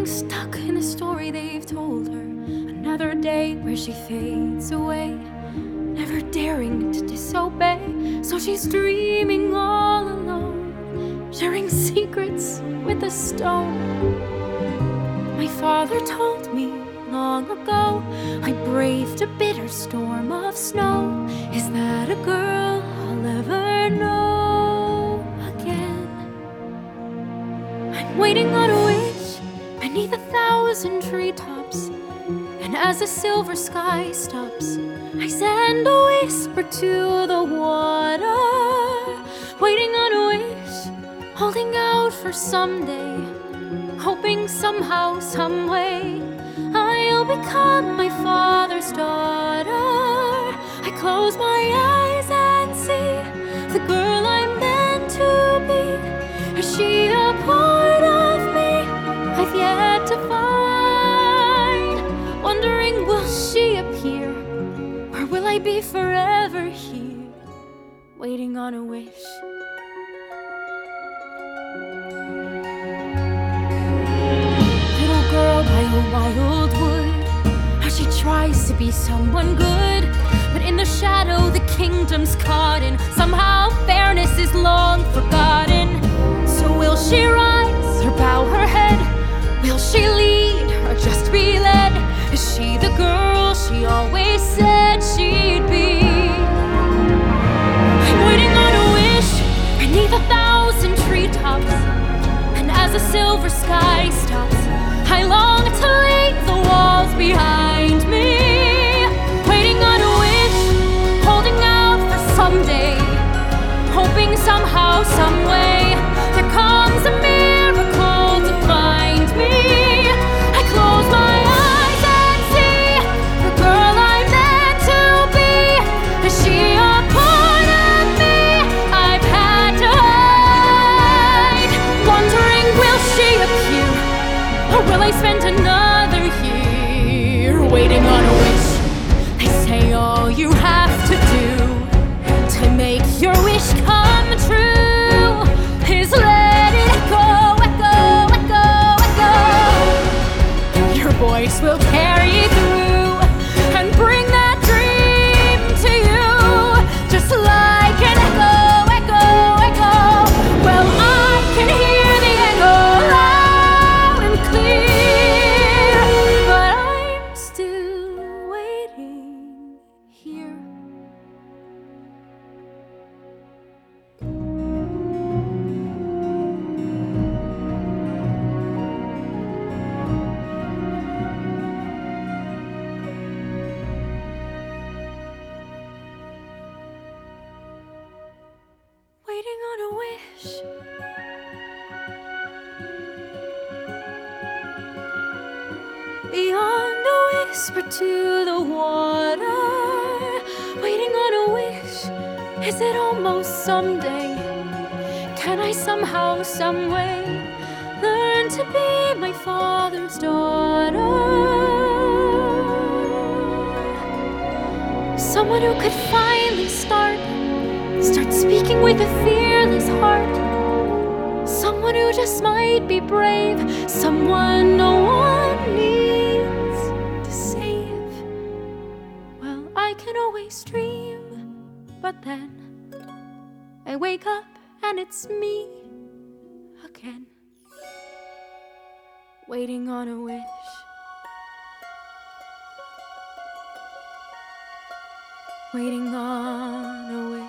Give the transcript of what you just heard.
Getting stuck in the story they've told her. Another day where she fades away, never daring to disobey. So she's dreaming all alone, sharing secrets with a stone. My father told me long ago, I braved a bitter storm of snow. Is that a girl I'll ever know again? I'm waiting on a wish beneath 1,000 treetops, and as the silver sky stops, I send a whisper to the water. Waiting on a wish, holding out for someday, hoping somehow, someway, I'll become my father's daughter. I close my eyes and see the girl I'm meant to be. Is she a part of me I've yet to find? Wondering, will she appear, or will I be forever here, waiting on a wish? Little girl by a wildwood, as she tries to be someone good, but in the shadow the kingdom's caught in. Somehow fairness is long forgotten. So will she rise or bow her head? Will she lead or just be led? Is she the girl she always said she'd be? I'm waiting on a wish beneath 1,000 treetops, and as the silver sky stops, I long to leave the walls behind me. Waiting on a wish, holding out for someday, hoping somehow, someway, there comes a miracle to find me. I close my eyes and see the girl I'm meant to be. Is she a part of me I've had to hide? Wondering, will she appear, or will I spend another year waiting on a wish? They say all you have to do to make your wish come true is let it echo, echo, echo, echo. Your voice will carry through and bring that dream to you, just like an echo, echo, echo. Well, I can hear the echo loud and clear, but I'm still waiting here. Waiting on a wish. Beyond a whisper to the water. Waiting on a wish. Is it almost someday? Can I somehow, someway, learn to be my father's daughter? Someone who could finally start speaking with a fearless heart. Someone who just might be brave. Someone no one needs to save. Well, I can always dream, but then I wake up and it's me again, waiting on a wish. Waiting on a wish.